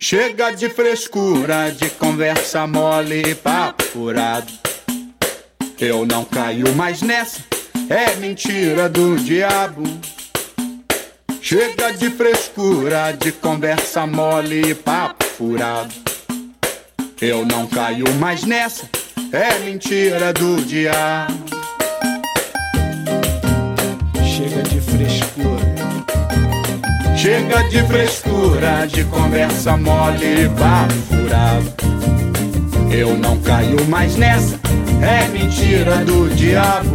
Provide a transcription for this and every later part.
Chega de frescura, de conversa mole e papo furado. Eu não caio mais nessa, é mentira do diabo. Chega de frescura, de conversa mole e papo furado. Eu não caio mais nessa, é mentira do diabo. Chega de frescura. Chega de frescura, de conversa mole e papo furado. Eu não caio mais nessa, é mentira do diabo.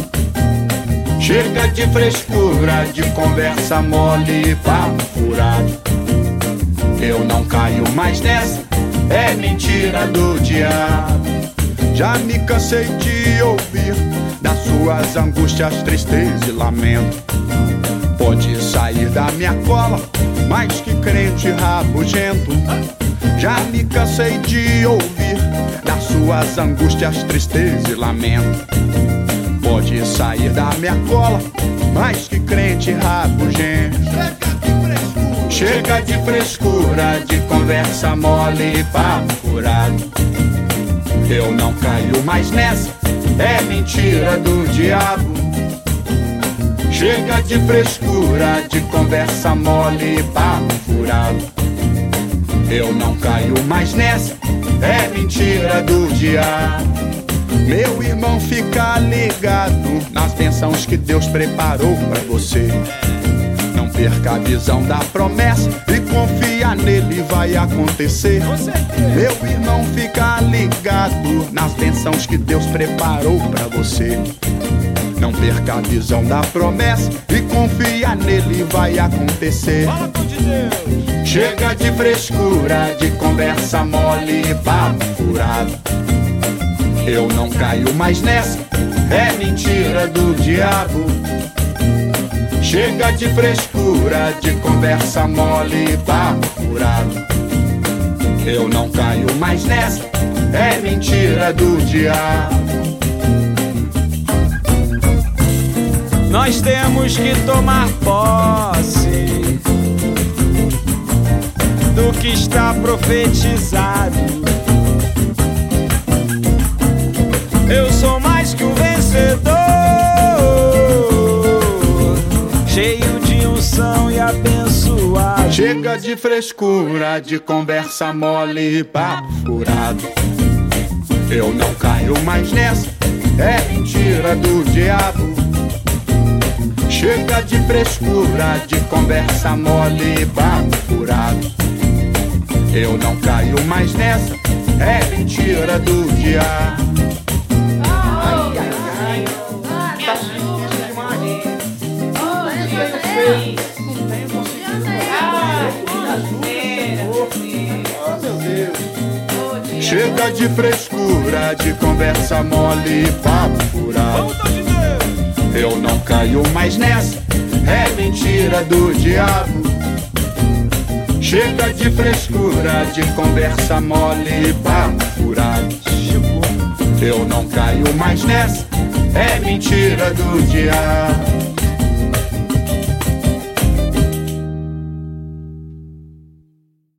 Chega de frescura, de conversa mole e papo furado. Eu não caio mais nessa, é mentira do diabo. Já me cansei de ouvir das suas angústias, tristeza e lamento. Pode sair da minha cola, mais que crente rabugento. Já me cansei de ouvir das suas angústias, tristeza e lamento. Pode sair da minha cola, mais que crente rabugento. Chega de frescura, de conversa mole e papo furado. Eu não caio mais nessa, é mentira do diabo. Chega de frescura, de conversa mole e papo furado. Eu não caio mais nessa, é mentira do diabo. Meu irmão, fica ligado nas bênçãos que Deus preparou pra você. Não perca a visão da promessa e confia nele, vai acontecer. Meu irmão, fica ligado nas bênçãos que Deus preparou pra você. Não perca a visão da promessa e confia nele, vai acontecer. Chega de frescura, de conversa mole e papo furado. Eu não caio mais nessa, é mentira do diabo. Chega de frescura, de conversa mole e papo furado. Eu não caio mais nessa, é mentira do diabo. Nós temos que tomar posse do que está profetizado. Eu sou mais que um vencedor, cheio de unção e abençoado. Chega de frescura, de conversa mole e papo furado. Eu não caio mais nessa, é mentira do diabo. Chega de frescura, de conversa mole e papo furado. Eu não caio mais nessa, é mentira do diabo. Ai, ai, ai, tá difícil demais. Não tenho conseguido. Oh, meu Deus. Chega de frescura, de conversa mole e papo furado. Eu não caio mais nessa, é mentira do diabo. Chega de frescura, de conversa mole e papo furado. Eu não caio mais nessa, é mentira do diabo.